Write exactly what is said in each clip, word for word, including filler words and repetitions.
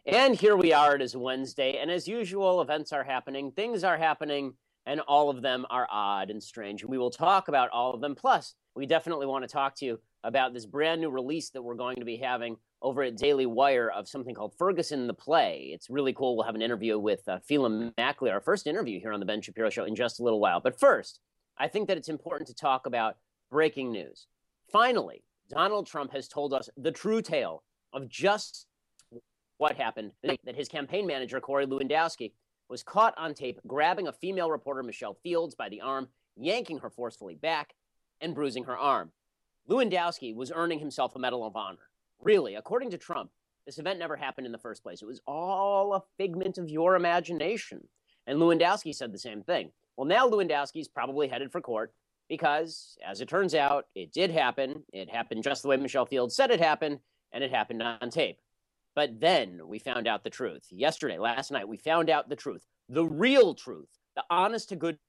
And here we are, it is Wednesday, and as usual, events are happening, things are happening, and all of them are odd and strange. We will talk about all of them. Plus, we definitely want to talk to you about this brand new release that we're going to be having over at Daily Wire of something called Ferguson the Play. It's really cool. We'll have an interview with uh, Phelan Mackley, our first interview here on the Ben Shapiro Show in just a little while. But first, I think that it's important to talk about breaking news. Finally, Donald Trump has told us the true tale of just what happened, that his campaign manager, Corey Lewandowski, was caught on tape grabbing a female reporter, Michelle Fields, by the arm, yanking her forcefully back, and bruising her arm. Lewandowski was earning himself a Medal of Honor. Really, according to Trump, this event never happened in the first place. It was all a figment of your imagination. And Lewandowski said the same thing. Well, now Lewandowski's probably headed for court because, as it turns out, it did happen. It happened just the way Michelle Fields said it happened, and it happened on tape. But then we found out the truth. Yesterday, last night, we found out the truth. The real truth. The honest to goodness,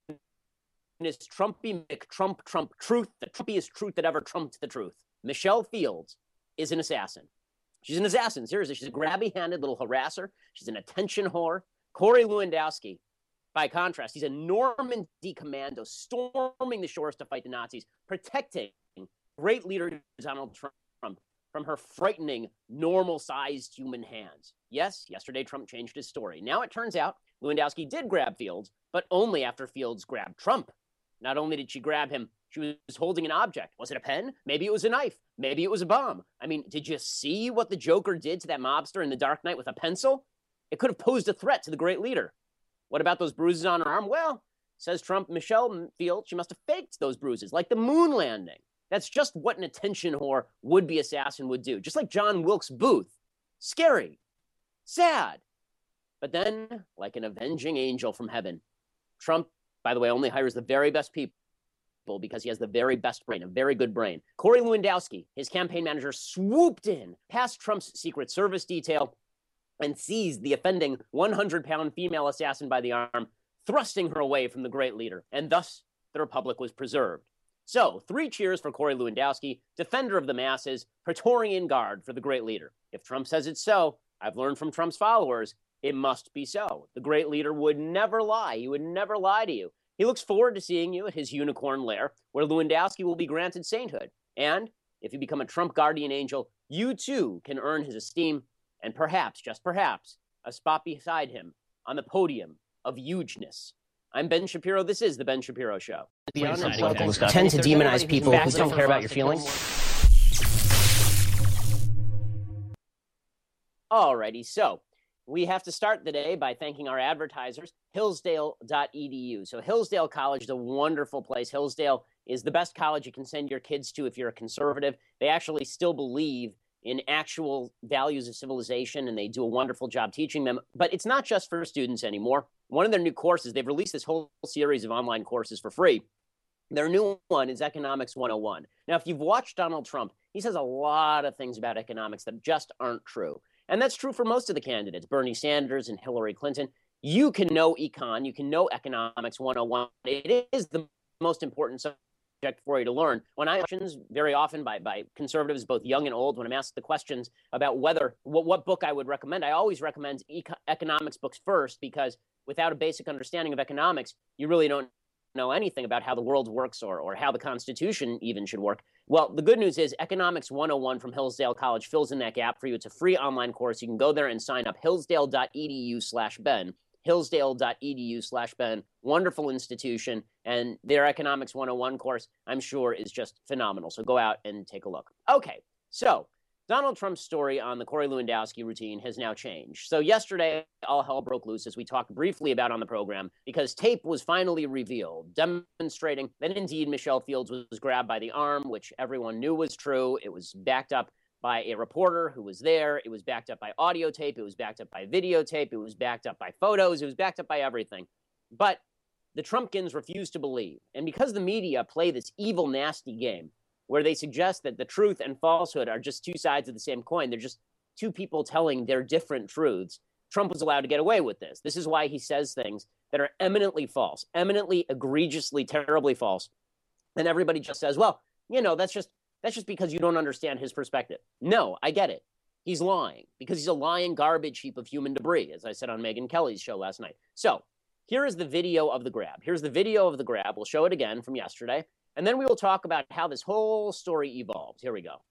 Trumpy McTrump Trump truth. The Trumpiest truth that ever trumped the truth. Michelle Fields is an assassin. She's an assassin, seriously. She's a grabby-handed little harasser. She's an attention whore. Corey Lewandowski, by contrast, he's a Normandy commando storming the shores to fight the Nazis, protecting great leader Donald Trump from her frightening, normal-sized human hands. Yes, yesterday Trump changed his story. Now it turns out Lewandowski did grab Fields, but only after Fields grabbed Trump. Not only did she grab him, she was holding an object. Was it a pen? Maybe it was a knife. Maybe it was a bomb. I mean, did you see what the Joker did to that mobster in The Dark Knight with a pencil? It could have posed a threat to the great leader. What about those bruises on her arm? Well, says Trump, Michelle Fields, she must have faked those bruises, like the moon landing. That's just what an attention whore would-be assassin would do. Just like John Wilkes Booth. Scary. Sad. But then, like an avenging angel from heaven, Trump, by the way, only hires the very best people because he has the very best brain, a very good brain. Corey Lewandowski, his campaign manager, swooped in past Trump's Secret Service detail and seized the offending one hundred pound female assassin by the arm, thrusting her away from the great leader. And thus, the Republic was preserved. So, three cheers for Corey Lewandowski, defender of the masses, Praetorian Guard for the great leader. If Trump says it's so, I've learned from Trump's followers, it must be so. The great leader would never lie. He would never lie to you. He looks forward to seeing you at his unicorn lair, where Lewandowski will be granted sainthood. And if you become a Trump guardian angel, you too can earn his esteem and perhaps, just perhaps, a spot beside him on the podium of hugeness. I'm Ben Shapiro. This is The Ben Shapiro Show. Tend to demonize people who don't care about your feelings. Alrighty, so we have to start the day by thanking our advertisers, hillsdale dot e d u. So Hillsdale College is a wonderful place. Hillsdale is the best college you can send your kids to if you're a conservative. They actually still believe in actual values of civilization, and they do a wonderful job teaching them. But it's not just for students anymore. One of their new courses, they've released this whole series of online courses for free. Their new one is Economics one oh one. Now, if you've watched Donald Trump, he says a lot of things about economics that just aren't true. And that's true for most of the candidates, Bernie Sanders and Hillary Clinton. You can know econ, you can know Economics one oh one. It is the most important subject for you to learn. When I questions very often by, by conservatives, both young and old, when I'm asked the questions about whether what, what book I would recommend, I always recommend eco- economics books first, because without a basic understanding of economics, you really don't know anything about how the world works or, or how the Constitution even should work. Well, the good news is Economics one oh one from Hillsdale College fills in that gap for you. It's a free online course. You can go there and sign up, hillsdale dot e d u slash Ben. hillsdale dot e d u slash Ben. Wonderful institution. And their Economics one oh one course, I'm sure, is just phenomenal. So go out and take a look. Okay, so Donald Trump's story on the Corey Lewandowski routine has now changed. So yesterday, all hell broke loose, as we talked briefly about on the program, because tape was finally revealed, demonstrating that indeed Michelle Fields was grabbed by the arm, which everyone knew was true. It was backed up by a reporter who was there. It was backed up by audio tape. It was backed up by videotape. It was backed up by photos. It was backed up by everything. But the Trumpkins refused to believe. And because the media play this evil, nasty game, where they suggest that the truth and falsehood are just two sides of the same coin. They're just two people telling their different truths. Trump was allowed to get away with this. This is why he says things that are eminently false, eminently, egregiously, terribly false. And everybody just says, well, you know, that's just that's just because you don't understand his perspective. No, I get it. He's lying because he's a lying garbage heap of human debris, as I said on Megyn Kelly's show last night. So here is the video of the grab. Here's the video of the grab. We'll show it again from yesterday. And then we will talk about how this whole story evolved. Here we go.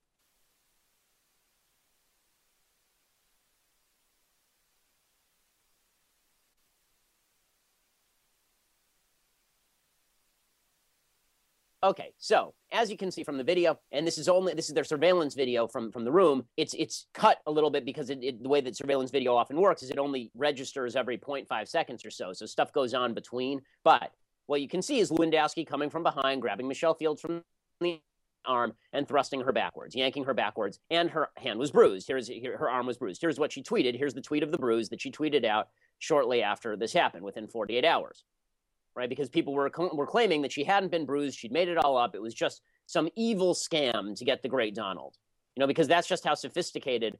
Okay, so as you can see from the video, and this is only this is their surveillance video from from the room. It's it's cut a little bit because it, it, the way that surveillance video often works is it only registers every zero point five seconds or so. So stuff goes on between. But what you can see is Lewandowski coming from behind, grabbing Michelle Fields from the arm and thrusting her backwards, yanking her backwards, and her hand was bruised. Here's here, her arm was bruised. Here's what she tweeted. Here's the tweet of the bruise that she tweeted out shortly after this happened, within forty-eight hours. Right, because people were were claiming that she hadn't been bruised, she'd made it all up. It was just some evil scam to get the great Donald. You know, because that's just how sophisticated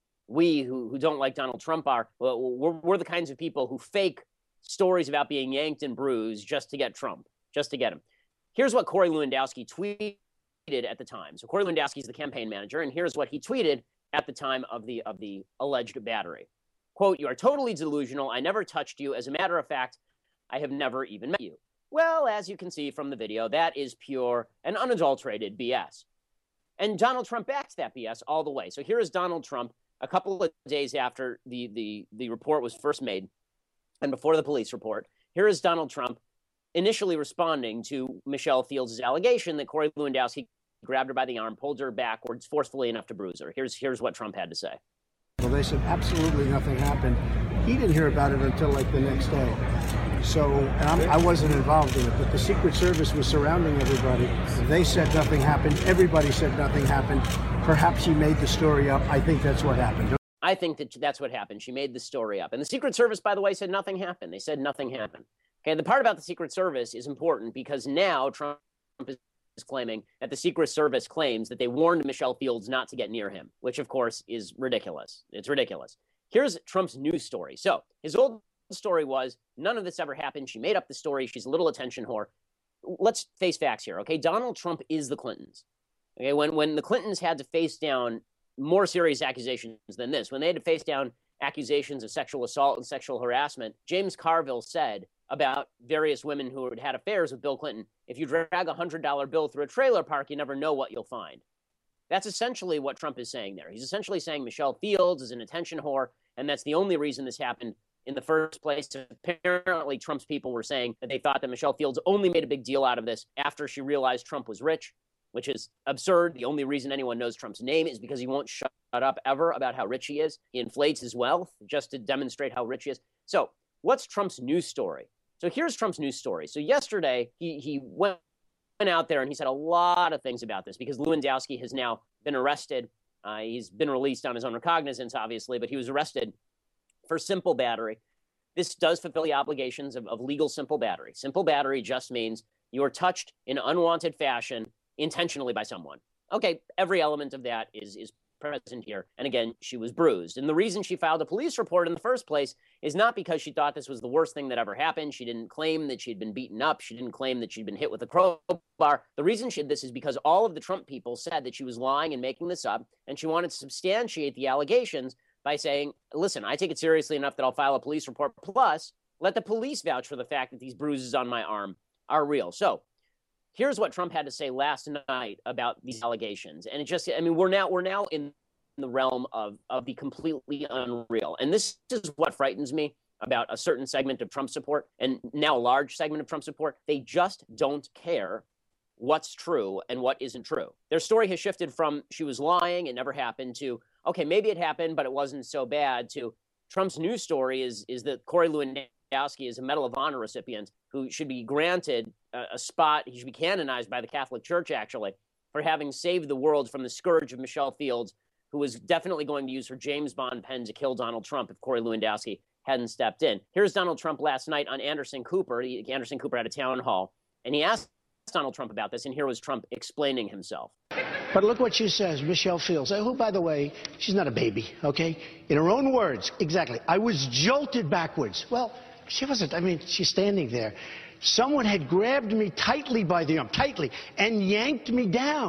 we who, who don't like Donald Trump are. Well, we're, we're the kinds of people who fake stories about being yanked and bruised just to get Trump, just to get him. Here's what Corey Lewandowski tweeted at the time. So Corey Lewandowski is the campaign manager, and here's what he tweeted at the time of the of the alleged battery. Quote, "You are totally delusional. I never touched you. As a matter of fact, I have never even met you." Well, as you can see from the video, that is pure and unadulterated B S. And Donald Trump backs that B S all the way. So here is Donald Trump a couple of days after the, the, the report was first made and before the police report. Here is Donald Trump initially responding to Michelle Fields' allegation that Corey Lewandowski grabbed her by the arm, pulled her backwards forcefully enough to bruise her. Here's, here's what Trump had to say. Well, they said absolutely nothing happened. He didn't hear about it until like the next day. So, and I'm, I wasn't involved in it, but the Secret Service was surrounding everybody. They said nothing happened. Everybody said nothing happened. Perhaps he made the story up. I think that's what happened. I think that that's what happened. She made the story up. And the Secret Service, by the way, said nothing happened. They said nothing happened. Okay, the part about the Secret Service is important because now Trump is claiming that the Secret Service claims that they warned Michelle Fields not to get near him, which, of course, is ridiculous. It's ridiculous. Here's Trump's new story. So his old story was none of this ever happened. She made up the story. She's a little attention whore. Let's face facts here, okay? Donald Trump is the Clintons. Okay, when, when the Clintons had to face down more serious accusations than this, when they had to face down accusations of sexual assault and sexual harassment, James Carville said about various women who had had affairs with Bill Clinton, if you drag a one hundred dollar bill through a trailer park, you never know what you'll find. That's essentially what Trump is saying there. He's essentially saying Michelle Fields is an attention whore, and that's the only reason this happened in the first place. Apparently, Trump's people were saying that they thought that Michelle Fields only made a big deal out of this after she realized Trump was rich, which is absurd. The only reason anyone knows Trump's name is because he won't shut up ever about how rich he is. He inflates his wealth just to demonstrate how rich he is. So what's Trump's news story? So here's Trump's news story. So yesterday, he, he went out there and he said a lot of things about this because Lewandowski has now been arrested. Uh, he's been released on his own recognizance, obviously, but he was arrested for simple battery. This does fulfill the obligations of, of legal simple battery. Simple battery just means you are touched in unwanted fashion intentionally by someone. Okay, every element of that is, is present here. And again, she was bruised. And the reason she filed a police report in the first place is not because she thought this was the worst thing that ever happened. She didn't claim that she'd been beaten up. She didn't claim that she'd been hit with a crowbar. The reason she did this is because all of the Trump people said that she was lying and making this up, and she wanted to substantiate the allegations by saying, listen, I take it seriously enough that I'll file a police report, plus let the police vouch for the fact that these bruises on my arm are real. So here's what Trump had to say last night about these allegations. And it just, I mean, we're now we're now in the realm of, of the completely unreal. And this is what frightens me about a certain segment of Trump support, and now a large segment of Trump support. They just don't care what's true and what isn't true. Their story has shifted from she was lying, it never happened, to, okay, maybe it happened, but it wasn't so bad, to Trump's news story is, is that Corey Lewandowski is a Medal of Honor recipient who should be granted a, a spot. He should be canonized by the Catholic Church, actually, for having saved the world from the scourge of Michelle Fields, who was definitely going to use her James Bond pen to kill Donald Trump if Corey Lewandowski hadn't stepped in. Here's Donald Trump last night on Anderson Cooper. He, Anderson Cooper had a town hall, and he asked Donald Trump about this, and here was Trump explaining himself. But look what she says, Michelle Fields, who, by the way, she's not a baby, okay? In her own words, exactly, I was jolted backwards. Well, she wasn't. I mean, she's standing there. Someone had grabbed me tightly by the arm, tightly, and yanked me down.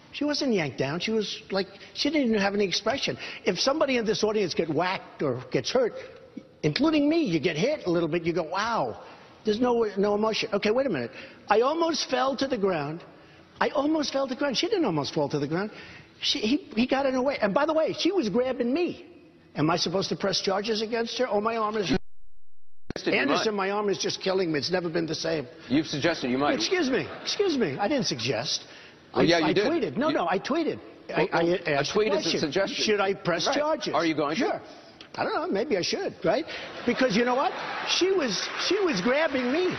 She wasn't yanked down. She was like, she didn't even have any expression. If somebody in this audience gets whacked or gets hurt, including me, you get hit a little bit, you go, wow, there's no, no emotion. Okay, wait a minute. I almost fell to the ground. I almost fell to the ground. She didn't almost fall to the ground. She, he, he got in her way. And by the way, she was grabbing me. Am I supposed to press charges against her? Oh, my arm is... Anderson, my arm is just killing me. It's never been the same. You've suggested you might. Excuse me. Excuse me. I didn't suggest. Well, I, yeah, you I did. tweeted. No, you... no, I tweeted. Well, I, I a tweet is a suggestion. Should I press right. charges? Are you going sure. to? I don't know. Maybe I should, right? Because you know what? She was she was grabbing me.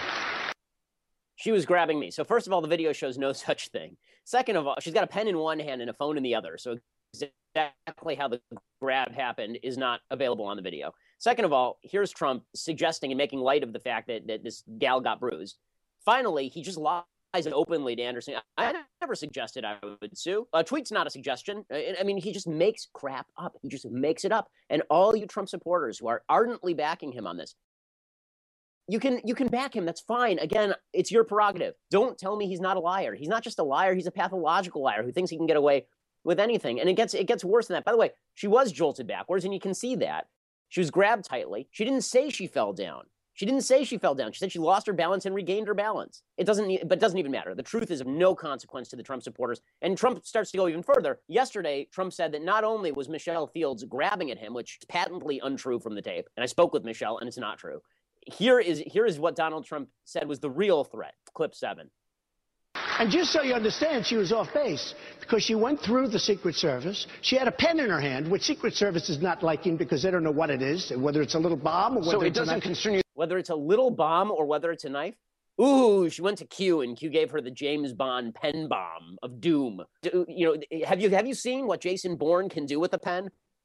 She was grabbing me. So first of all, the video shows no such thing. Second of all, she's got a pen in one hand and a phone in the other. So exactly how the grab happened is not available on the video. Second of all, here's Trump suggesting and making light of the fact that, that this gal got bruised. Finally, he just lies openly to Anderson. I never suggested I would sue. A tweet's not a suggestion. I mean, he just makes crap up. He just makes it up. And all you Trump supporters who are ardently backing him on this, you can you can back him. That's fine. Again, it's your prerogative. Don't tell me he's not a liar. He's not just a liar. He's a pathological liar who thinks he can get away with anything. And it gets it gets worse than that. By the way, she was jolted backwards, and you can see that. She was grabbed tightly. She didn't say she fell down. She didn't say she fell down. She said she lost her balance and regained her balance. It doesn't, but it doesn't even matter. The truth is of no consequence to the Trump supporters. And Trump starts to go even further. Yesterday, Trump said that not only was Michelle Fields grabbing at him, which is patently untrue from the tape, and I spoke with Michelle, and it's not true. Here is here is what Donald Trump said was the real threat. Clip seven. And just so you understand, she was off base because she went through the Secret Service. She had a pen in her hand, which Secret Service is not liking because they don't know what it is, whether it's a little bomb or whether so it it's doesn't a knife. concern you. Whether it's a little bomb or whether it's a knife. Ooh, she went to Q, and Q gave her the James Bond pen bomb of doom. Do, you know, have you have you seen what Jason Bourne can do with a pen?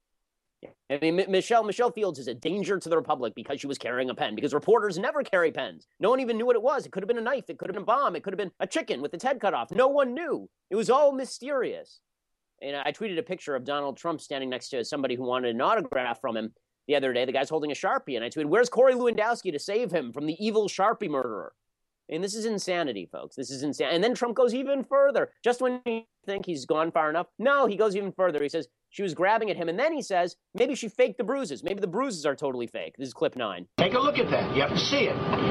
I mean, M- Michelle Michelle Fields is a danger to the Republic because she was carrying a pen, because reporters never carry pens. No one even knew what it was. It could have been a knife. It could have been a bomb. It could have been a chicken with its head cut off. No one knew. It was all mysterious. And I tweeted a picture of Donald Trump standing next to somebody who wanted an autograph from him the other day. The guy's holding a Sharpie, and I tweeted, "Where's Corey Lewandowski to save him from the evil Sharpie murderer?" And this is insanity, folks. This is insanity. And then Trump goes even further. Just when you think he's gone far enough, no, he goes even further. He says she was grabbing at him, and then he says maybe she faked the bruises. Maybe the bruises are totally fake. This is clip nine. Take a look at that. You have to see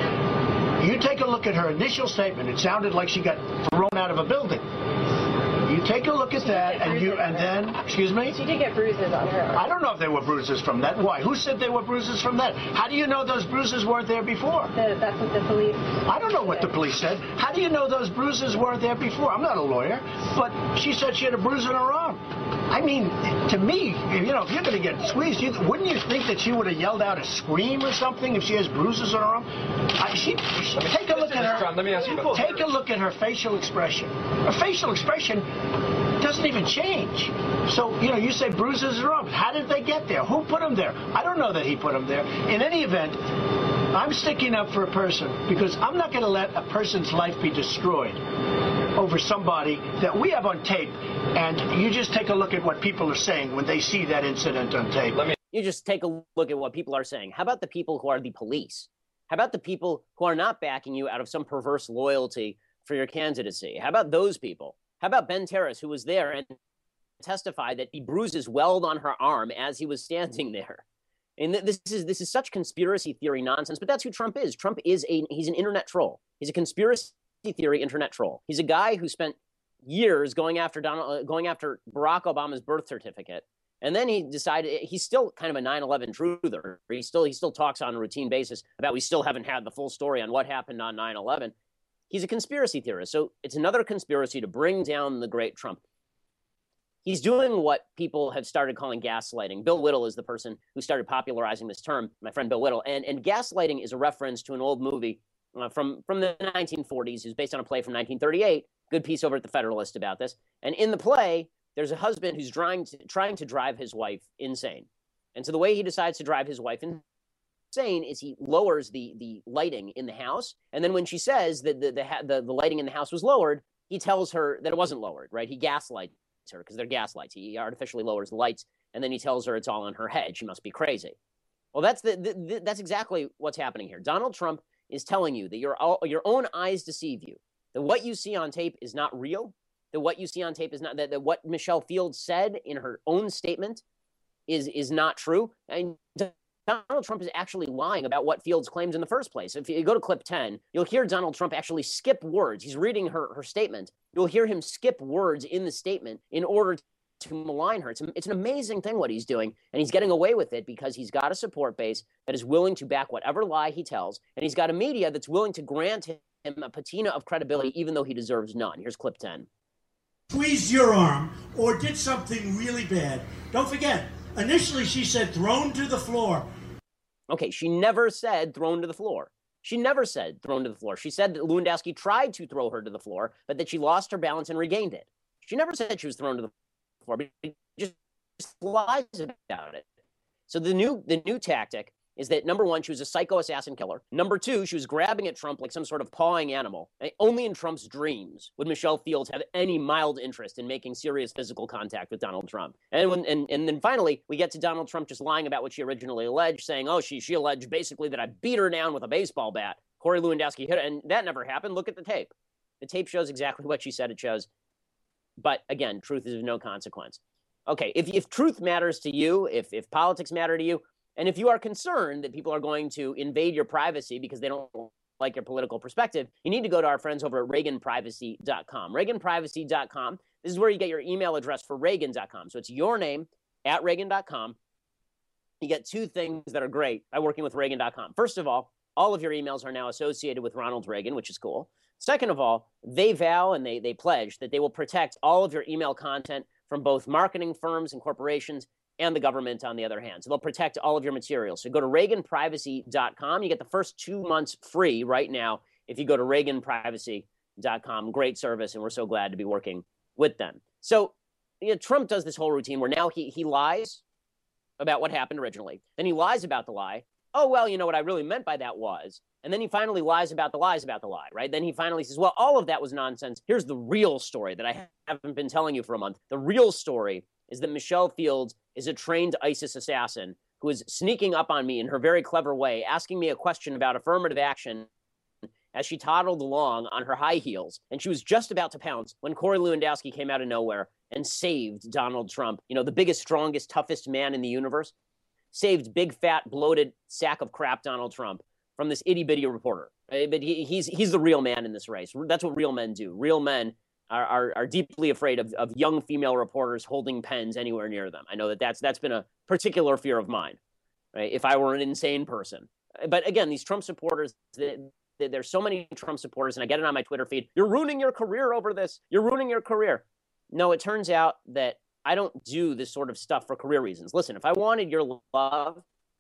it. You take a look at her initial statement. It sounded like she got thrown out of a building. You take a look at that, and you, and then, excuse me? She did get bruises on her arm. I don't know if there were bruises from that. Why? Who said there were bruises from that? How do you know those bruises weren't there before? The, that's what the police... I don't know what the police said. How do you know those bruises weren't there before? I'm not a lawyer, but she said she had a bruise on her arm. I mean, to me, you know, if you're going to get squeezed, you, wouldn't you think that she would have yelled out a scream or something if she has bruises on her arm? I, she, she, take a look at her. Let me ask you about Take a look at her facial expression. Her facial expression doesn't even change. So, you know, you say bruises are up. How did they get there? Who put them there? I don't know that he put them there. In any event, I'm sticking up for a person because I'm not going to let a person's life be destroyed over somebody that we have on tape. And you just take a look at what people are saying when they see that incident on tape. Let me. You just take a look at what people are saying. How about the people who are the police? How about the people who are not backing you out of some perverse loyalty for your candidacy? How about those people? How about Ben Terris, who was there and testified that the bruises welled on her arm as he was standing there? And this is this is such conspiracy theory nonsense, but that's who Trump is. Trump is a he's an internet troll. He's a conspiracy theory internet troll. He's a guy who spent years going after Donald, uh, going after Barack Obama's birth certificate, and then he decided he's still kind of a nine eleven truther. He still he still talks on a routine basis about we still haven't had the full story on what happened on nine eleven. He's a conspiracy theorist. So it's another conspiracy to bring down the great Trump. He's doing what people have started calling gaslighting. Bill Whittle is the person who started popularizing this term, my friend Bill Whittle. And, and gaslighting is a reference to an old movie uh, from, from the nineteen forties. It's based on a play from nineteen thirty-eight. Good piece over at the Federalist about this. And in the play, there's a husband who's trying to, trying to drive his wife insane. And so the way he decides to drive his wife insane saying is he lowers the the lighting in the house, and then when she says that the the, the the lighting in the house was lowered, he tells her that it wasn't lowered, right? He gaslights her because they're gaslights. He artificially lowers the lights, and then he tells her it's all in her head. She must be crazy. Well, that's the, the, the that's exactly what's happening here. Donald Trump is telling you that your your own eyes deceive you, that what you see on tape is not real, that what you see on tape is not, that, that what Michelle Fields said in her own statement is, is not true. And Donald Trump is actually lying about what Fields claims in the first place. If you go to clip ten, you'll hear Donald Trump actually skip words. He's reading her, her statement. You'll hear him skip words in the statement in order to malign her. It's, a, it's an amazing thing what he's doing, and he's getting away with it because he's got a support base that is willing to back whatever lie he tells, and he's got a media that's willing to grant him a patina of credibility even though he deserves none. Here's clip ten. Squeezed your arm or did something really bad. Don't forget, initially she said thrown to the floor. Okay, she never said thrown to the floor. She never said thrown to the floor. She said that Lewandowski tried to throw her to the floor, but that she lost her balance and regained it. She never said she was thrown to the floor, but she just lies about it. So the new the new tactic is that, number one, she was a psycho assassin killer. Number two, she was grabbing at Trump like some sort of pawing animal. Only in Trump's dreams would Michelle Fields have any mild interest in making serious physical contact with Donald Trump. And when, and, and then finally, we get to Donald Trump just lying about what she originally alleged, saying, oh, she, she alleged basically that I beat her down with a baseball bat. Corey Lewandowski hit her, and that never happened. Look at the tape. The tape shows exactly what she said it shows. But again, truth is of no consequence. Okay, if, if truth matters to you, if, if politics matter to you, and if you are concerned that people are going to invade your privacy because they don't like your political perspective, you need to go to our friends over at Reagan Privacy dot com. Reagan Privacy dot com. This is where you get your email address for Reagan dot com. So it's your name at Reagan dot com. You get two things that are great by working with Reagan dot com. First of all, all of your emails are now associated with Ronald Reagan, which is cool. Second of all, they vow and they, they pledge that they will protect all of your email content from both marketing firms and corporations and the government on the other hand. So they'll protect all of your materials. So go to Reagan Privacy dot com. You get the first two months free right now if you go to Reagan Privacy dot com. Great service, and we're so glad to be working with them. So you know, Trump does this whole routine where now he, he lies about what happened originally. Then he lies about the lie. Oh, well, you know what I really meant by that was. And then he finally lies about the lies about the lie, right? Then he finally says, well, all of that was nonsense. Here's the real story that I haven't been telling you for a month. The real story is that Michelle Fields is a trained ISIS assassin who is sneaking up on me in her very clever way, asking me a question about affirmative action as she toddled along on her high heels. And she was just about to pounce when Corey Lewandowski came out of nowhere and saved Donald Trump, you know, the biggest, strongest, toughest man in the universe, saved big, fat, bloated sack of crap Donald Trump from this itty-bitty reporter. But he, he's, he's the real man in this race. That's what real men do. Real men Are, are, are deeply afraid of, of young female reporters holding pens anywhere near them. I know that that's, that's been a particular fear of mine, right? If I were an insane person. But again, these Trump supporters, they, they, there's so many Trump supporters, and I get it on my Twitter feed. You're ruining your career over this. You're ruining your career. No, it turns out that I don't do this sort of stuff for career reasons. Listen, if I wanted your love,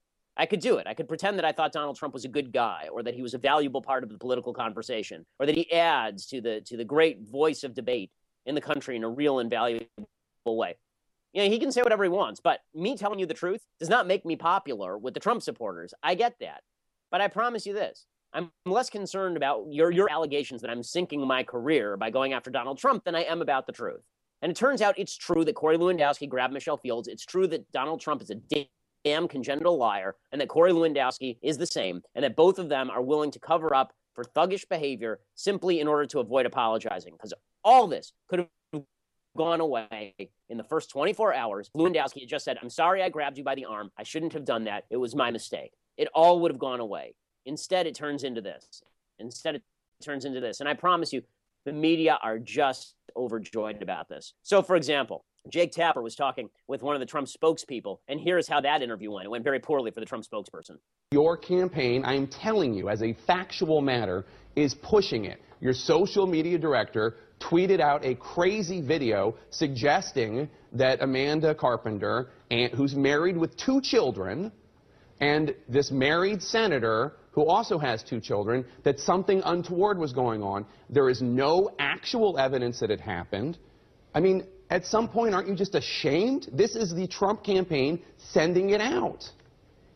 I could do it. I could pretend that I thought Donald Trump was a good guy, or that he was a valuable part of the political conversation, or that he adds to the to the great voice of debate in the country in a real and valuable way. You know, he can say whatever he wants, but me telling you the truth does not make me popular with the Trump supporters. I get that. But I promise you this. I'm less concerned about your, your allegations that I'm sinking my career by going after Donald Trump than I am about the truth. And it turns out it's true that Corey Lewandowski grabbed Michelle Fields. It's true that Donald Trump is a damn damn congenital liar, and that Corey Lewandowski is the same, and that both of them are willing to cover up for thuggish behavior simply in order to avoid apologizing. Because all this could have gone away in the first twenty-four hours. Lewandowski had just said, I'm sorry I grabbed you by the arm. I shouldn't have done that. It was my mistake. It all would have gone away. Instead, it turns into this. Instead, it turns into this. And I promise you, the media are just overjoyed about this. So, for example, Jake Tapper was talking with one of the Trump spokespeople, and here's how that interview went. It went very poorly for the Trump spokesperson. Your campaign, I am telling you, as a factual matter, is pushing it. Your social media director tweeted out a crazy video suggesting that Amanda Carpenter, who's married with two children, and this married senator who also has two children, that something untoward was going on. There is no actual evidence that it happened. I mean, at some point, aren't you just ashamed? This is the Trump campaign sending it out.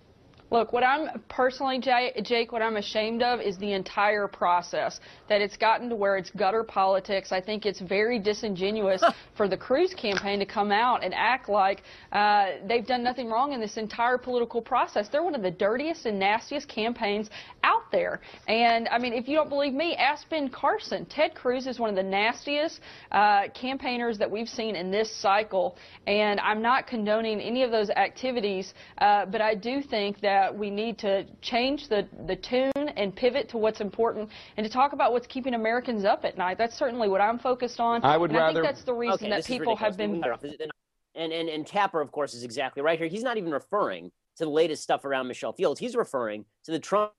Look, what I'm personally, Jake, what I'm ashamed of is the entire process, that it's gotten to where it's gutter politics. I think it's very disingenuous for the Cruz campaign to come out and act like uh, they've done nothing wrong in this entire political process. They're one of the dirtiest and nastiest campaigns out there. And, I mean, if you don't believe me, ask Ben Carson. Ted Cruz is one of the nastiest uh, campaigners that we've seen in this cycle. And I'm not condoning any of those activities, uh, but I do think that we need to change the, the tune and pivot to what's important and to talk about what's keeping Americans up at night. That's certainly what I'm focused on. I would and rather... I think that's the reason okay, that people have been... And, and, and Tapper, of course, is exactly right here. He's not even referring to the latest stuff around Michelle Fields. He's referring to the Trump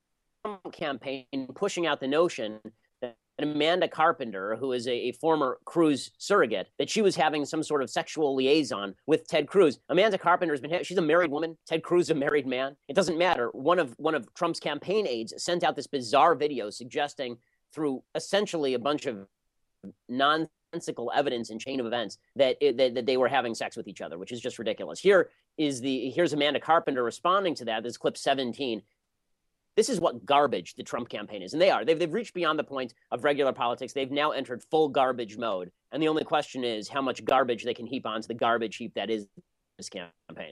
campaign pushing out the notion that Amanda Carpenter, who is a, a former Cruz surrogate, that she was having some sort of sexual liaison with Ted Cruz. Amanda Carpenter has been, she's a married woman. Ted Cruz is a married man. It doesn't matter. One of, one of Trump's campaign aides sent out this bizarre video suggesting through essentially a bunch of nonsensical evidence and chain of events that, it, that, that they were having sex with each other, which is just ridiculous. Here is the, here's Amanda Carpenter responding to that. This is clip seventeen. This is what garbage the Trump campaign is. And they are. They've, they've reached beyond the point of regular politics. They've now entered full garbage mode. And the only question is how much garbage they can heap onto the garbage heap that is this campaign.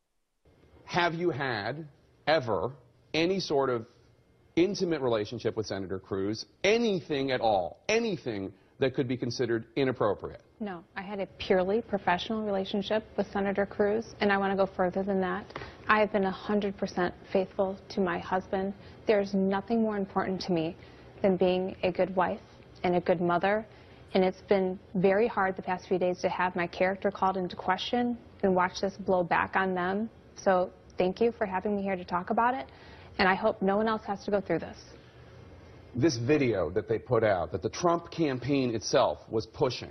Have you had ever any sort of intimate relationship with Senator Cruz? Anything at all? Anything that could be considered inappropriate? No, I had a purely professional relationship with Senator Cruz, and I want to go further than that. I have been one hundred percent faithful to my husband. There's nothing more important to me than being a good wife and a good mother, and it's been very hard the past few days to have my character called into question and watch this blow back on them. So thank you for having me here to talk about it, and I hope no one else has to go through this. This video that they put out, that the Trump campaign itself was pushing,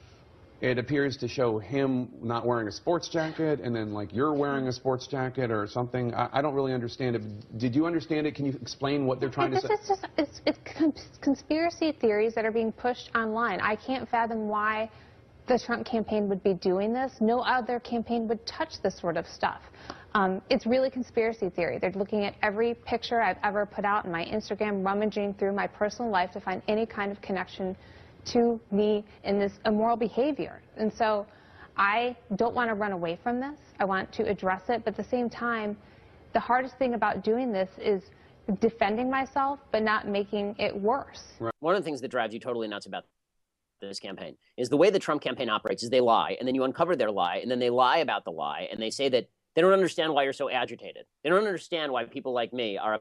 it appears to show him not wearing a sports jacket, and then like you're wearing a sports jacket or something. I, I don't really understand it. Did you understand it? Can you explain what they're trying this to say? Is just, it's, it's cons conspiracy theories that are being pushed online. I can't fathom why the Trump campaign would be doing this. No other campaign would touch this sort of stuff. Um, it's really conspiracy theory. They're looking at every picture I've ever put out in my Instagram, rummaging through my personal life to find any kind of connection to me in this immoral behavior. And so I don't want to run away from this. I want to address it. But at the same time, the hardest thing about doing this is defending myself, but not making it worse. One of the things that drives you totally nuts about this campaign is the way the Trump campaign operates is they lie, and then you uncover their lie, and then they lie about the lie, and they say that they don't understand why you're so agitated. They don't understand why people like me are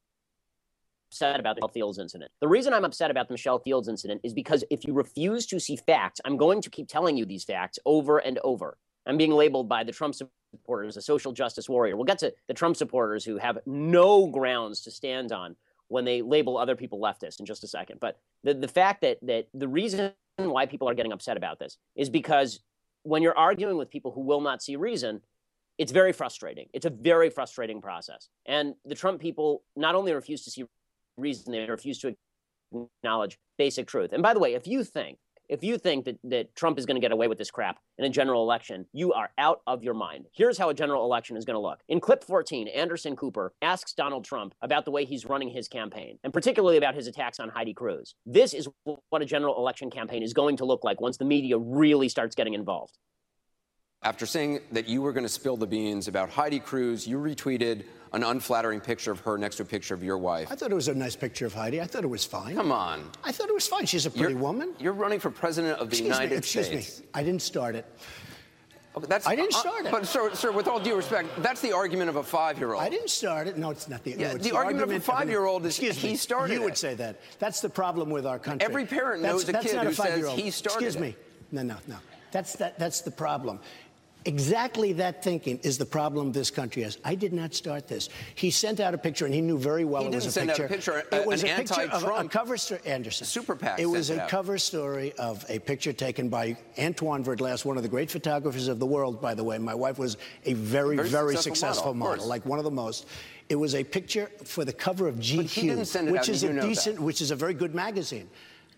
upset about the Michelle Fields incident. The reason I'm upset about the Michelle Fields incident is because if you refuse to see facts, I'm going to keep telling you these facts over and over. I'm being labeled by the Trump supporters a social justice warrior. We'll get to the Trump supporters who have no grounds to stand on when they label other people leftist in just a second. But the, the fact that, that the reason why people are getting upset about this is because when you're arguing with people who will not see reason, it's very frustrating. It's a very frustrating process. And the Trump people not only refuse to see reason, they refuse to acknowledge basic truth. And by the way, if you think, if you think that, that Trump is going to get away with this crap in a general election, you are out of your mind. Here's how a general election is going to look. In clip fourteen, Anderson Cooper asks Donald Trump about the way he's running his campaign, and particularly about his attacks on Heidi Cruz. This is what a general election campaign is going to look like once the media really starts getting involved. After saying that you were going to spill the beans about Heidi Cruz, you retweeted an unflattering picture of her next to a picture of your wife. I thought it was a nice picture of Heidi. I thought it was fine. Come on. I thought it was fine. She's a pretty you're, woman. You're running for president of the excuse United me, excuse States. Excuse me. I didn't start it. Okay, that's, I didn't uh, start it. But, sir, sir, with all due respect, that's the argument of a five-year-old. I didn't start it. No, it's not the, yeah, no, it's the, the argument, argument of a five-year-old is excuse he me, started You it. would say that. That's the problem with our country. Every parent that's, knows a that's kid not who a says he started Excuse it. me. No, no, no. That's, that, that's the problem. Exactly that thinking is the problem this country has. I did not start this. He sent out a picture, and he knew very well he it was a send picture. Out a picture it was an a picture of a, a cover story. Anderson. Super PAC. It was a out. cover story of a picture taken by Antoine Verglas, one of the great photographers of the world, by the way. My wife was a very, very, very successful, successful model, model like one of the most. It was a picture for the cover of G Q, but he didn't send it which out, is you a know decent, that. which is a very good magazine.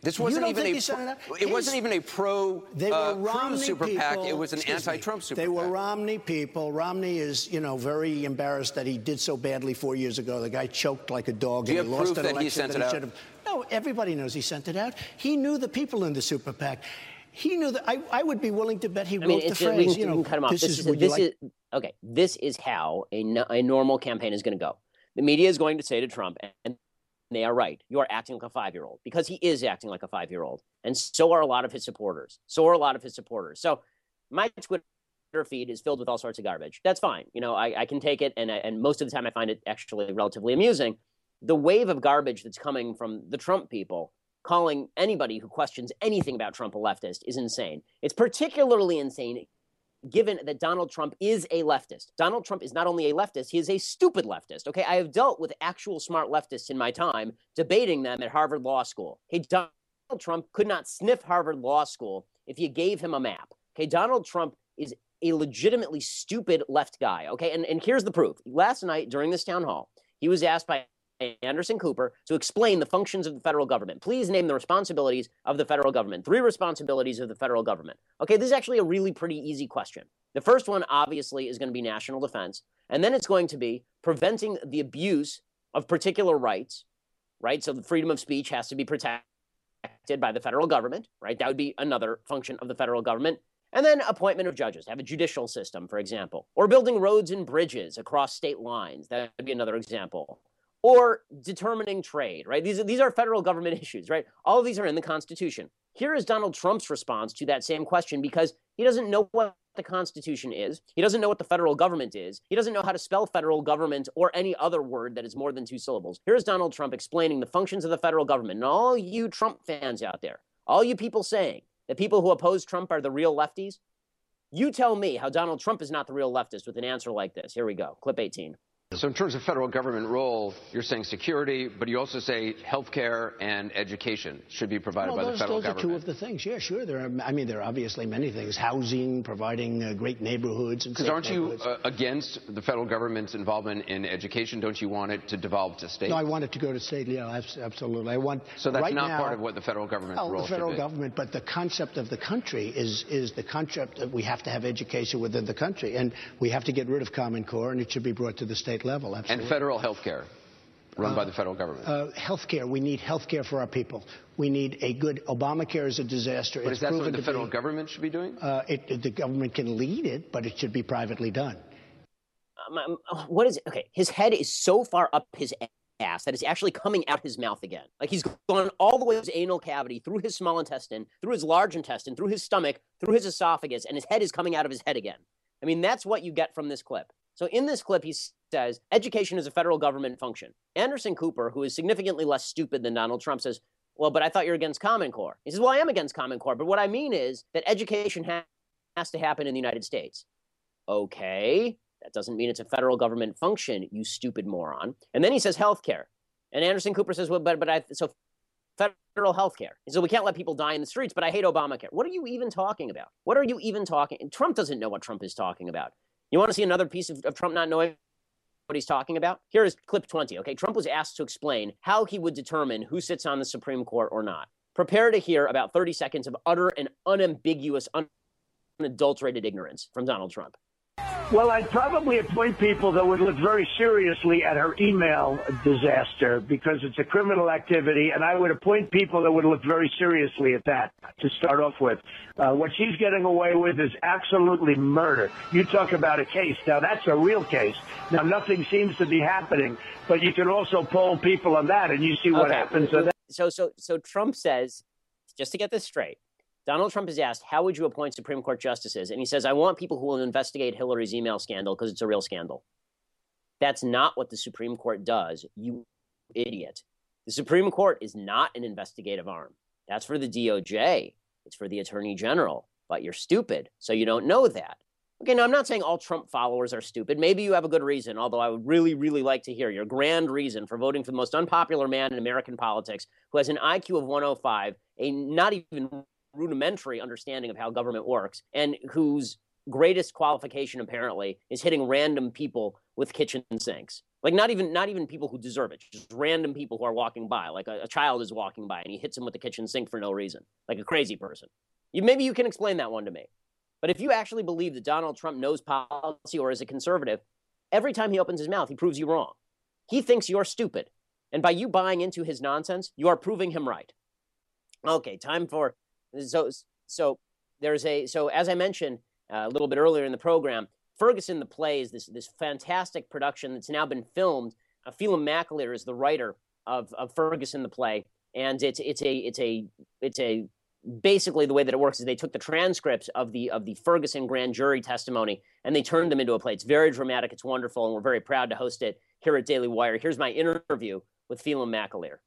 This wasn't even a it, pro, it wasn't even a pro they were uh, Romney Cruz super people, PAC. It was an anti-Trump super They PAC. were Romney people. Romney is, you know, very embarrassed that he did so badly four years ago. The guy choked like a dog. Do you and have he lost proof an that he election sent that it he out? should have. No, everybody knows he sent it out. He knew the people in the super PAC. He knew that. I, I would be willing to bet he I wrote mean, the it's, phrase. we can, you know, we can cut him off. this, This, is, is, this like... is okay. This is how a, a normal campaign is going to go. The media is going to say to Trump, and they are right, you are acting like a five-year-old, because he is acting like a five-year-old. And so are a lot of his supporters. So are a lot of his supporters. So my Twitter feed is filled with all sorts of garbage. That's fine. You know, I, I can take it, and, and most of the time I find it actually relatively amusing. The wave of garbage that's coming from the Trump people, calling anybody who questions anything about Trump a leftist, is insane. It's particularly insane given that Donald Trump is a leftist. Donald Trump is not only a leftist, he is a stupid leftist. Okay, I have dealt with actual smart leftists in my time, debating them at Harvard Law School. Okay, Donald Trump could not sniff Harvard Law School if you gave him a map. Okay, Donald Trump is a legitimately stupid left guy. Okay, and, and here's the proof. Last night during this town hall, he was asked by Anderson Cooper to explain the functions of the federal government. Please name the responsibilities of the federal government. Three responsibilities of the federal government. Okay, this is actually a really pretty easy question. The first one, obviously, is going to be national defense. And then it's going to be preventing the abuse of particular rights, right? So the freedom of speech has to be protected by the federal government, right? That would be another function of the federal government. And then appointment of judges, have a judicial system, for example. Or building roads and bridges across state lines. That would be another example. Or determining trade, right? These are, these are federal government issues, right? All of these are in the Constitution. Here is Donald Trump's response to that same question, because he doesn't know what the Constitution is. He doesn't know what the federal government is. He doesn't know how to spell federal government or any other word that is more than two syllables. Here's Donald Trump explaining the functions of the federal government. And all you Trump fans out there, all you people saying that people who oppose Trump are the real lefties, you tell me how Donald Trump is not the real leftist with an answer like this. Here we go. Clip eighteen. So in terms of federal government role, you're saying security, but you also say healthcare and education should be provided well, by those, the federal those government. Those are two of the things. Yeah, sure. There are. I mean, there are obviously many things. Housing, providing uh, great neighborhoods. Because aren't you uh, against the federal government's involvement in education? Don't you want it to devolve to state? No, I want it to go to state. Yeah, absolutely. I want. So that's right not now, part of what the federal government's well, role the federal should be. government, but the concept of the country is is the concept that we have to have education within the country, and we have to get rid of Common Core, and it should be brought to the state level. Absolutely. And federal health care run uh, by the federal government. Uh, health care. We need health care for our people. We need a good Obamacare is a disaster. But it's is that what the federal be, government should be doing? Uh, it, the government can lead it, but it should be privately done. Um, what is it? Okay, his head is so far up his ass that it's actually coming out his mouth again. Like he's gone all the way to his anal cavity, through his small intestine, through his large intestine, through his stomach, through his esophagus, and his head is coming out of his head again. I mean, that's what you get from this clip. So in this clip, he says, education is a federal government function. Anderson Cooper, who is significantly less stupid than Donald Trump, says, well, but I thought you're against Common Core. He says, well, I am against Common Core, but what I mean is that education ha- has to happen in the United States. Okay, that doesn't mean it's a federal government function, you stupid moron. And then he says healthcare. And Anderson Cooper says, well, but, but I, so federal healthcare. He says, we can't let people die in the streets, but I hate Obamacare. What are you even talking about? What are you even talking? Trump doesn't know what Trump is talking about. You want to see another piece of, of Trump not knowing what he's talking about? Here is clip twenty, okay? Trump was asked to explain how he would determine who sits on the Supreme Court or not. Prepare to hear about thirty seconds of utter and unambiguous, unadulterated ignorance from Donald Trump. Well, I'd probably appoint people that would look very seriously at her email disaster because it's a criminal activity, and I would appoint people that would look very seriously at that to start off with. Uh, what she's getting away with is absolutely murder. You talk about a case. Now, that's a real case. Now, nothing seems to be happening, but you can also poll people on that, and you see what okay. happens. So, that- so, so, so Trump says, just to get this straight, Donald Trump is asked, how would you appoint Supreme Court justices? And he says, I want people who will investigate Hillary's email scandal because it's a real scandal. That's not what the Supreme Court does, you idiot. The Supreme Court is not an investigative arm. That's for the D O J. It's for the Attorney General. But you're stupid, so you don't know that. Okay, now I'm not saying all Trump followers are stupid. Maybe you have a good reason, although I would really, really like to hear your grand reason for voting for the most unpopular man in American politics who has an I Q of one oh five, a not even rudimentary understanding of how government works, and whose greatest qualification apparently is hitting random people with kitchen sinks. Like not even not even people who deserve it, just random people who are walking by. Like a, a child is walking by and he hits him with the kitchen sink for no reason, like a crazy person. You, maybe you can explain that one to me. But if you actually believe that Donald Trump knows policy or is a conservative, every time he opens his mouth, he proves you wrong. He thinks you're stupid. And by you buying into his nonsense, you are proving him right. Okay, time for so so there's a so as I mentioned uh, a little bit earlier in the program, Ferguson the Play is this this fantastic production that's now been filmed. Uh, Phelim McAleer is the writer of, of Ferguson the Play, and it's it's a it's a it's a basically the way that it works is they took the transcripts of the of the Ferguson grand jury testimony and they turned them into a play. It's very dramatic, it's wonderful, and we're very proud to host it here at Daily Wire. Here's my interview with Phelim McAleer.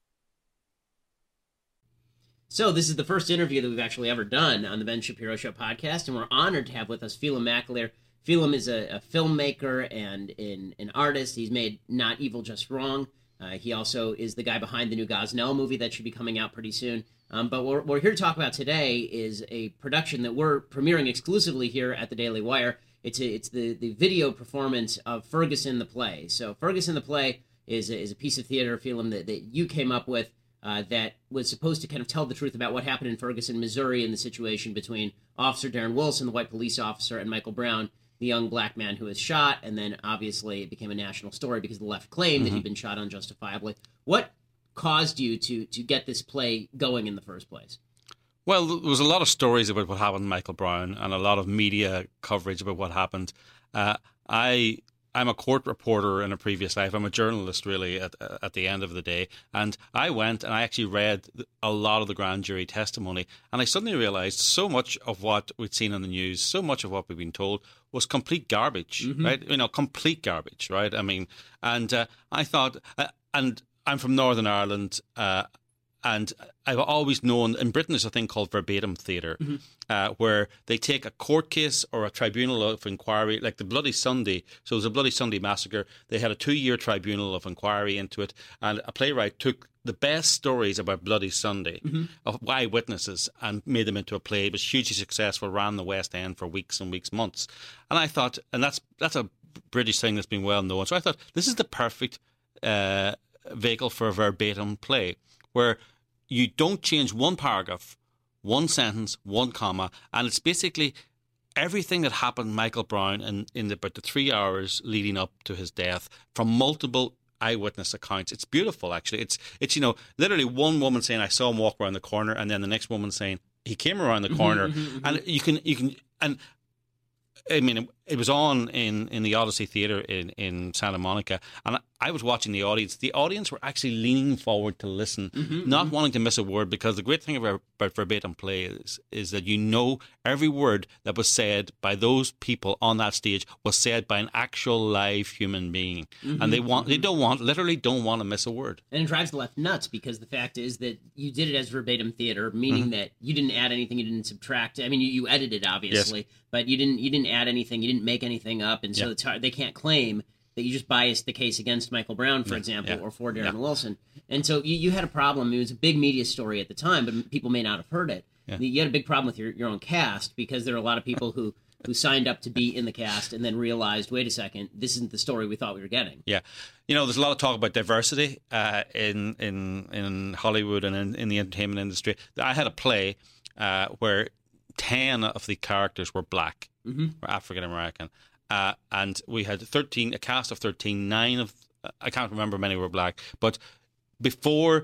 So this is the first interview that we've actually ever done on the Ben Shapiro Show podcast, and we're honored to have with us Phelim McAleer. Phelim is a, a filmmaker and an, an artist. He's made Not Evil, Just Wrong. Uh, he also is the guy behind the new Gosnell movie that should be coming out pretty soon. Um, but what we're here to talk about today is a production that we're premiering exclusively here at the Daily Wire. It's a, it's the, the video performance of Ferguson the Play. So Ferguson the Play is a, is a piece of theater, Phelim, that, that you came up with uh, that was supposed to kind of tell the truth about what happened in Ferguson, Missouri, and the situation between Officer Darren Wilson, the white police officer, and Michael Brown, the young black man who was shot. And then obviously it became a national story because the left claimed mm-hmm. that he'd been shot unjustifiably. What caused you to to get this play going in the first place? Well, there was a lot of stories about what happened to Michael Brown and a lot of media coverage about what happened. Uh, I, I'm a court reporter in a previous life. I'm a journalist, really, at at the end of the day. And I went and I actually read a lot of the grand jury testimony. And I suddenly realized so much of what we'd seen on the news, so much of what we've been told was complete garbage, mm-hmm. right? You know, complete garbage, right? I mean, and uh, I thought, uh, and I'm from Northern Ireland, uh, and I've always known, in Britain there's a thing called verbatim theatre, mm-hmm. uh, where they take a court case or a tribunal of inquiry, like the Bloody Sunday. So it was a Bloody Sunday massacre. They had a two-year tribunal of inquiry into it, and a playwright took the best stories about Bloody Sunday mm-hmm. of eyewitnesses and made them into a play. It was hugely successful, ran the West End for weeks and weeks, months. And I thought, and that's that's a British thing that's been well known. So I thought, this is the perfect uh, vehicle for a verbatim play, where you don't change one paragraph, one sentence, one comma, and it's basically everything that happened to Michael Brown in, in about the three hours leading up to his death from multiple eyewitness accounts. It's beautiful, actually. It's, it's you know, literally one woman saying, I saw him walk around the corner, and then the next woman saying, he came around the corner. Mm-hmm, mm-hmm. And you can, you can, and I mean, it, it was on in, in the Odyssey Theatre in, in Santa Monica, and I was watching the audience. The audience were actually leaning forward to listen, mm-hmm, not mm-hmm. wanting to miss a word, because the great thing about, about verbatim play is, is that you know every word that was said by those people on that stage was said by an actual live human being. Mm-hmm, and they want mm-hmm. they don't want, literally don't want to miss a word. And it drives the left nuts, because the fact is that you did it as verbatim theater, meaning mm-hmm. that you didn't add anything, you didn't subtract. I mean, you, you edited, obviously, yes. but you didn't you didn't add anything, you didn't make anything up, and so yeah. it's hard, they can't claim that you just biased the case against Michael Brown, for yeah, example, yeah, or for Darren yeah. Wilson. And so you, you had a problem. It was a big media story at the time, but people may not have heard it. Yeah. You had a big problem with your, your own cast, because there are a lot of people who, who signed up to be in the cast and then realized, wait a second, this isn't the story we thought we were getting. Yeah. You know, there's a lot of talk about diversity uh, in, in in Hollywood and in, in the entertainment industry. I had a play uh, where ten of the characters were black, mm-hmm. or African American. Uh, and we had thirteen, a cast of thirteen, nine of, I can't remember how many were black, but before,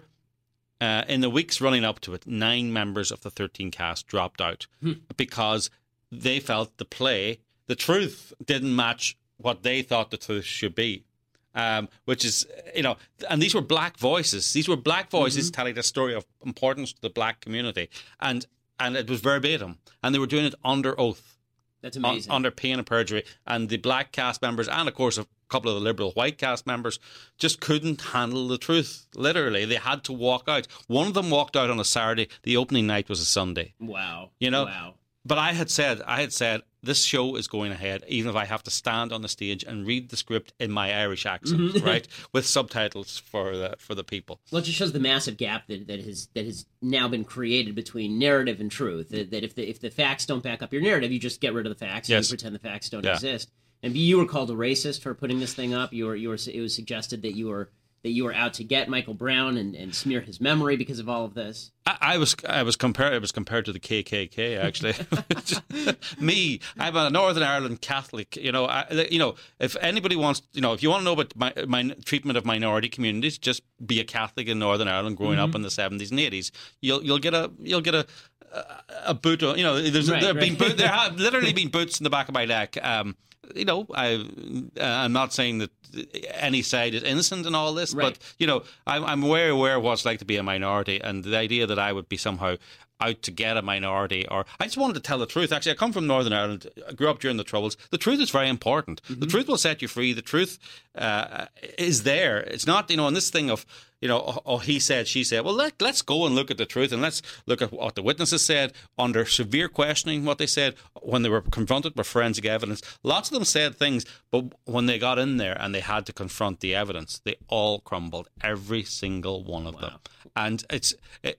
uh, in the weeks running up to it, nine members of the thirteen cast dropped out hmm. because they felt the play, the truth didn't match what they thought the truth should be. Um, which is, you know, and these were black voices. These were black voices mm-hmm. telling a story of importance to the black community. And, and it was verbatim. And they were doing it under oath. That's amazing. On, under pain of perjury. And the black cast members, and of course a couple of the liberal white cast members, just couldn't handle the truth. Literally, they had to walk out. One of them walked out on a Saturday. The opening night was a Sunday. Wow. You know? Wow. But I had said, I had said, this show is going ahead, even if I have to stand on the stage and read the script in my Irish accent, mm-hmm. right, with subtitles for the for the people. Well, it just shows the massive gap that, that has that has now been created between narrative and truth. That, that if the if the facts don't back up your narrative, you just get rid of the facts yes. and you pretend the facts don't yeah. exist. And you were called a racist for putting this thing up. You were, you were, it was suggested that you were that you were out to get Michael Brown and, and smear his memory because of all of this. I, I was I was compared I was compared to the K K K actually. Me, I'm a Northern Ireland Catholic. You know, I, you know, if anybody wants, you know, if you want to know about my, my treatment of minority communities, just be a Catholic in Northern Ireland growing mm-hmm. up in the seventies and eighties. You'll you'll get a you'll get a a boot. You know, there's right, there have right. been boot, there have literally been boots in the back of my neck. Um, you know, I uh, I'm not saying that any side is innocent in all this, right. but you know, I'm, I'm very aware of what it's like to be a minority, and the idea that I would be somehow out to get a minority, or I just wanted to tell the truth. Actually, I come from Northern Ireland. I grew up during the Troubles. The truth is very important. Mm-hmm. The truth will set you free. The truth uh, is there. It's not, you know, and this thing of, you know, oh, oh he said, she said. Well, let, let's go and look at the truth, and let's look at what the witnesses said under severe questioning, what they said when they were confronted with forensic evidence. Lots of them said things, but when they got in there and they had to confront the evidence, they all crumbled, every single one of wow. them. And it's... It,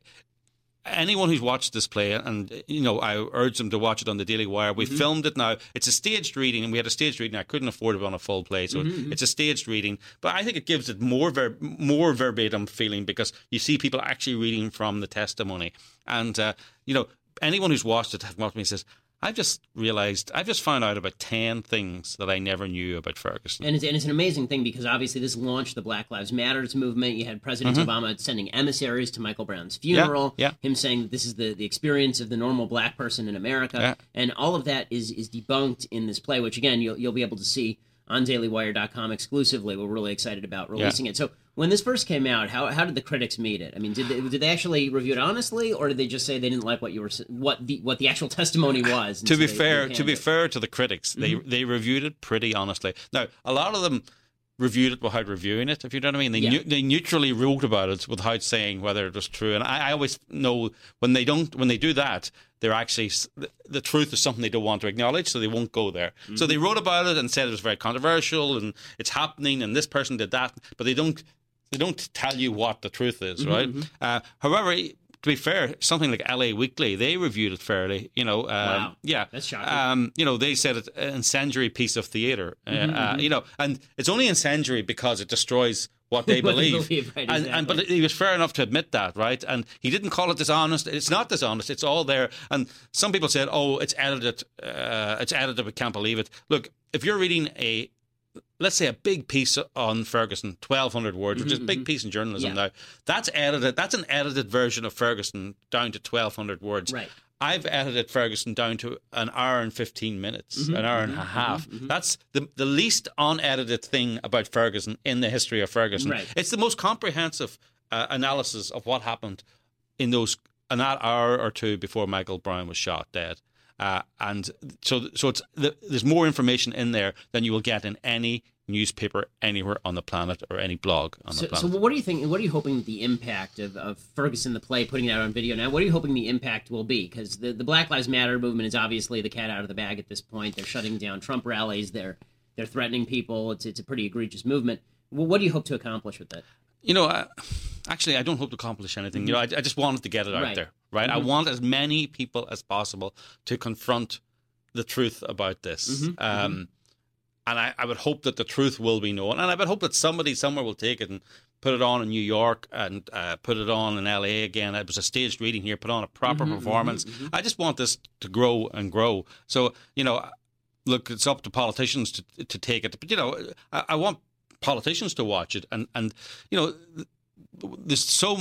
anyone who's watched this play, and you know, I urge them to watch it on the Daily Wire. We mm-hmm. filmed it now. It's a staged reading, and we had a staged reading. I couldn't afford it on a full play, so mm-hmm. it's a staged reading. But I think it gives it more ver- more verbatim feeling, because you see people actually reading from the testimony. And uh, you know, anyone who's watched it has watched me says, I've just realised, I've just found out about ten things that I never knew about Ferguson. And it's, and it's an amazing thing, because obviously this launched the Black Lives Matters movement. You had President mm-hmm. Obama sending emissaries to Michael Brown's funeral, yeah, yeah. him saying that this is the, the experience of the normal black person in America. Yeah. And all of that is is debunked in this play, which, again, you'll, you'll be able to see on daily wire dot com exclusively. We're really excited about releasing yeah. it. So when this first came out, how how did the critics meet it? I mean, did they, did they actually review it honestly, or did they just say they didn't like what you were what the what the actual testimony was? to so be they, fair, they to be it? fair to the critics, they mm-hmm. they reviewed it pretty honestly. Now, a lot of them reviewed it without reviewing it, if you know what I mean. They, yeah. ne- they neutrally wrote about it without saying whether it was true. And I, I always know when they don't, when they do that, they're actually, the truth is something they don't want to acknowledge, so they won't go there. Mm-hmm. So they wrote about it and said it was very controversial and it's happening and this person did that, but they don't, they don't tell you what the truth is, mm-hmm, right? Mm-hmm. Uh, however, to be fair, something like L A Weekly, they reviewed it fairly. You know, um, wow, yeah, that's shocking. Um, you know, they said it's an incendiary piece of theatre. Mm-hmm, uh, mm-hmm. You know, and it's only incendiary because it destroys what they what believe. They believe right, and, exactly. and but he was fair enough to admit that, right? And he didn't call it dishonest. It's not dishonest. It's all there. And some people said, "Oh, it's edited. Uh, it's edited. We can't believe it." Look, if you're reading a let's say a big piece on Ferguson, twelve hundred words, which mm-hmm, is a big mm-hmm. piece in journalism yeah. now. That's edited. That's an edited version of Ferguson down to twelve hundred words. Right. I've edited Ferguson down to an hour and fifteen minutes, mm-hmm, an hour mm-hmm, and a half. Mm-hmm, That's the the least unedited thing about Ferguson in the history of Ferguson. Right. It's the most comprehensive uh, analysis of what happened in those in that hour or two before Michael Brown was shot dead. Uh, and so, so it's the, there's more information in there than you will get in any newspaper anywhere on the planet or any blog on so, the planet. So, what do you think? What are you hoping the impact of, of Ferguson the play, putting it out on video now? What are you hoping the impact will be? Because the, the Black Lives Matter movement is obviously the cat out of the bag at this point. They're shutting down Trump rallies. They're they're threatening people. It's it's a pretty egregious movement. Well, what do you hope to accomplish with that? You know, uh, actually, I don't hope to accomplish anything. Mm-hmm. You know, I, I just wanted to get it out right. there, right? Mm-hmm. I want as many people as possible to confront the truth about this. Mm-hmm. Um, mm-hmm. And I, I would hope that the truth will be known. And I would hope that somebody somewhere will take it and put it on in New York and uh, put it on in L A again. It was a staged reading here, put on a proper mm-hmm, performance. Mm-hmm, mm-hmm. I just want this to grow and grow. So, you know, look, it's up to politicians to to take it. But, you know, I, I want politicians to watch it. And, and you know, there's so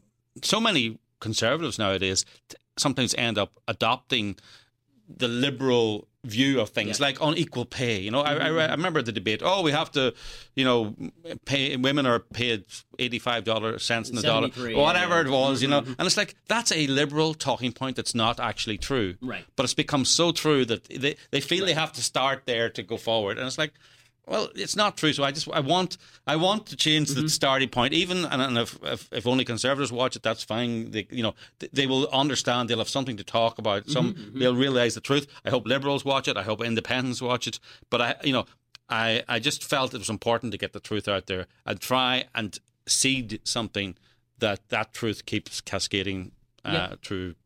so many conservatives nowadays t- sometimes end up adopting the liberal view of things, yeah. like on equal pay. You know, mm-hmm. I, I, I remember the debate. Oh, we have to, you know, pay women are paid eighty-five dollars cents in the dollar, whatever yeah. it was. You know, mm-hmm. and it's like that's a liberal talking point that's not actually true. Right. But it's become so true that they they feel right. they have to start there to go forward, and it's like, well, it's not true. So I just I want I want to change mm-hmm. the starting point. Even and, and if, if if only conservatives watch it, that's fine. They you know they, they will understand. They'll have something to talk about. Some mm-hmm. they'll realize the truth. I hope liberals watch it. I hope independents watch it. But I you know I I just felt it was important to get the truth out there and try and seed something that that truth keeps cascading uh, yeah. through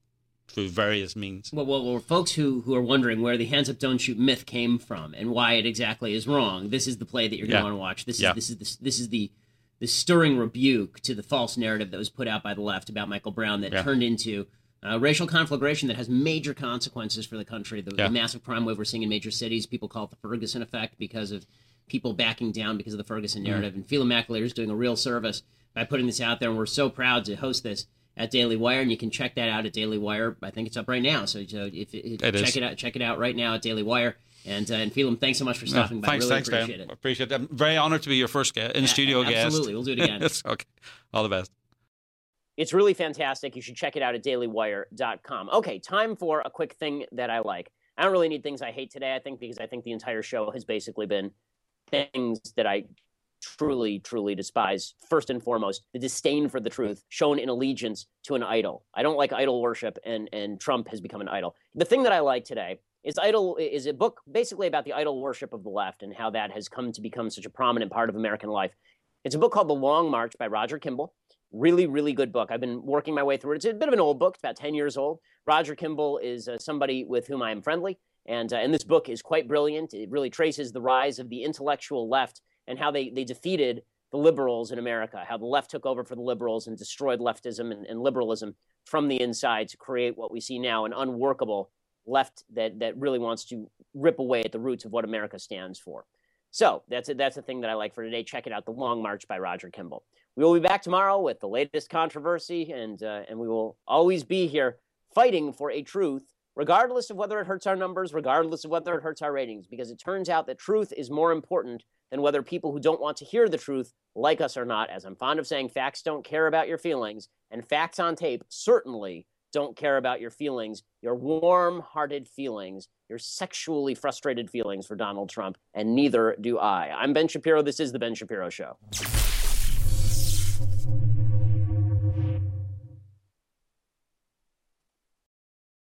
through various means. Well, well, well, folks who, who are wondering where the hands up, don't shoot myth came from and why it exactly is wrong, this is the play that you're going to Yeah. want to watch. This Yeah. is this is the, this is the the stirring rebuke to the false narrative that was put out by the left about Michael Brown that Yeah. turned into uh, racial conflagration that has major consequences for the country. The, Yeah. the massive crime wave we're seeing in major cities, people call it the Ferguson effect because of people backing down because of the Ferguson narrative. Mm. And Phelan McAleer is doing a real service by putting this out there, and we're so proud to host this at Daily Wire, and you can check that out at Daily Wire. I think it's up right now, so, so if, if It check is. it out, check it out right now at Daily Wire. And uh, and Phelan, thanks so much for No, stopping by. thanks, Really thanks, appreciate Dan. it. Appreciate it. I'm very honored to be your first guest, in studio guest. Absolutely, we'll do it again. It's okay. All the best. It's really fantastic. You should check it out at daily wire dot com. Okay, time for a quick thing that I like. I don't really need things I hate today, I think, because I think the entire show has basically been things that I truly, truly despise. First and foremost, the disdain for the truth shown in allegiance to an idol. I don't like idol worship, and, and Trump has become an idol. The thing that I like today is idol is a book basically about the idol worship of the left and how that has come to become such a prominent part of American life. It's a book called The Long March by Roger Kimball. Really, really good book. I've been working my way through it. It's a bit of an old book. It's about ten years old. Roger Kimball is uh, somebody with whom I am friendly. And, uh, and this book is quite brilliant. It really traces the rise of the intellectual left and how they, they defeated the liberals in America, how the left took over for the liberals and destroyed leftism and, and liberalism from the inside to create what we see now, an unworkable left that, that really wants to rip away at the roots of what America stands for. So that's a, that's a thing that I like for today. Check it out, The Long March by Roger Kimball. We will be back tomorrow with the latest controversy, and uh, and we will always be here fighting for a truth, regardless of whether it hurts our numbers, regardless of whether it hurts our ratings, because it turns out that truth is more important than whether people who don't want to hear the truth like us or not. As I'm fond of saying, facts don't care about your feelings, and facts on tape certainly don't care about your feelings, your warm-hearted feelings, your sexually frustrated feelings for Donald Trump, and neither do I. I'm Ben Shapiro. This is The Ben Shapiro Show.